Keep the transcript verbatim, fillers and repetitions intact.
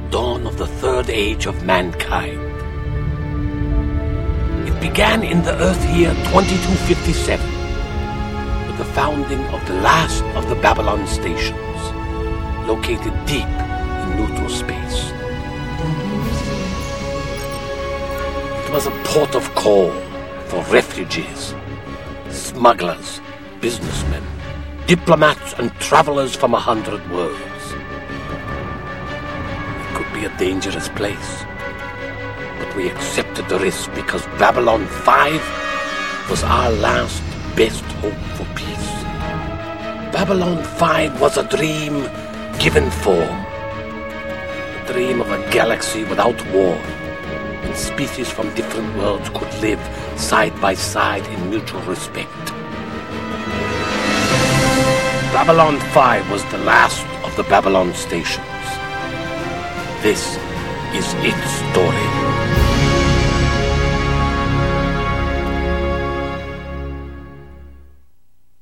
dawn of the third age of mankind. It began in the Earth year twenty-two fifty-seven with the founding of the last of the Babylon stations, located deep in neutral space. It was a port of call for refugees, smugglers, businessmen, diplomats and travelers from a hundred worlds. It could be a dangerous place, but we accepted the risk because Babylon five was our last best hope for peace. Babylon five was a dream given form. A dream of a galaxy without war, and species from different worlds could live side by side in mutual respect. Babylon five was the last of the Babylon stations. This is its story.